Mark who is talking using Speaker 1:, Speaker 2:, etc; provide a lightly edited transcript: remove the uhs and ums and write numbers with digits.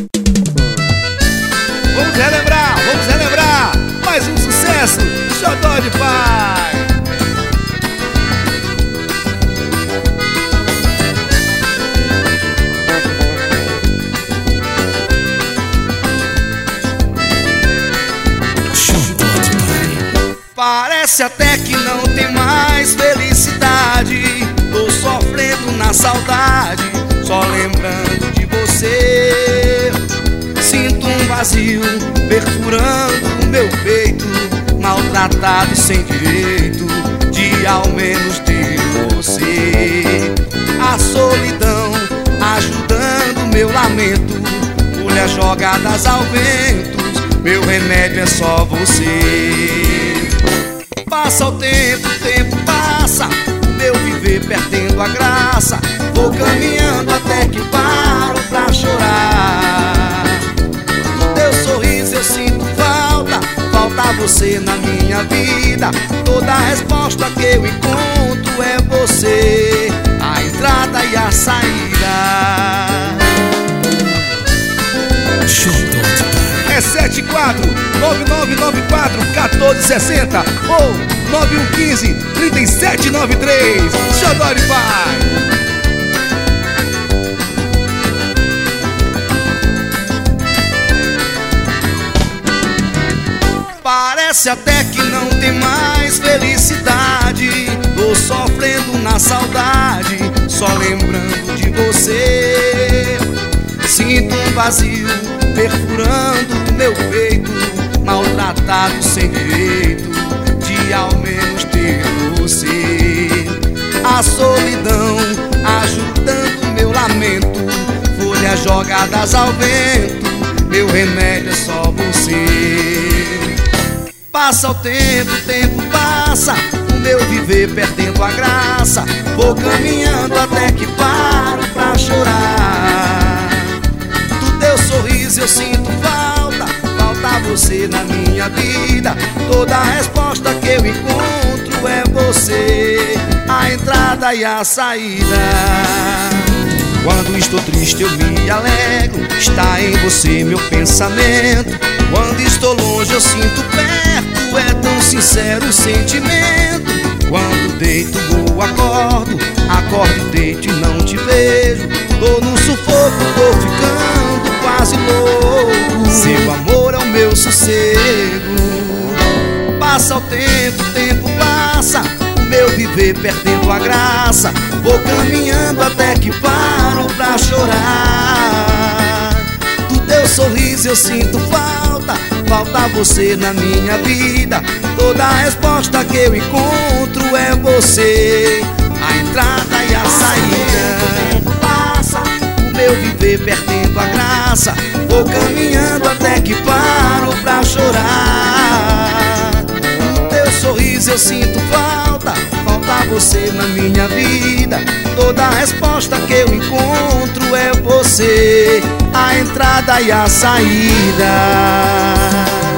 Speaker 1: Vamos relembrar mais um sucesso, Xodó de Pai. Parece até que não tem mais felicidade. Tô sofrendo na saudade, só lembrando de você. Sinto um vazio perfurando o meu peito, maltratado e sem direito de ao menos ter você. A solidão ajudando meu lamento, folhas jogadas ao vento, meu remédio é só você. Passa o tempo passa, o meu viver perdendo a graça. Vou caminhando até que paro pra chorar. Do teu sorriso eu sinto falta você na minha vida. Toda resposta que eu encontro é você, a entrada e a saída. É 74-9994-1460 ou 9115-3793. Xodó de Pai. Parece até que não tem mais felicidade. Tô sofrendo na saudade, só lembrando de você. Sinto um vazio perfurando o meu peito, maltratado sem direito de ao menos ter você. A solidão ajudando meu lamento, folhas jogadas ao vento, meu remédio é só você. Passa o tempo passa, o meu viver perdendo a graça. Vou caminhando até que paro pra chorar. Do teu sorriso eu sinto falta você na minha vida. Toda resposta que eu encontro é você, a entrada e a saída. Quando estou triste eu me alegro, está em você meu pensamento. Quando estou longe eu sinto perto, é tão sincero o sentimento. Quando deito ou acordo e deito e não te vejo. Tô no sufoco, tô ficando quase louco. Seu amor é o meu sossego. Passa o tempo passa, o meu viver perdendo a graça. Vou caminhando até que paro pra chorar. Do teu sorriso eu sinto falta você na minha vida. Toda resposta que eu encontro é você, a entrada e a saída. Passa, o meu viver perdendo a graça. Vou caminhando até que paro pra chorar. No teu sorriso eu sinto falta você na minha vida. Toda resposta que eu encontro é você, a entrada e a saída.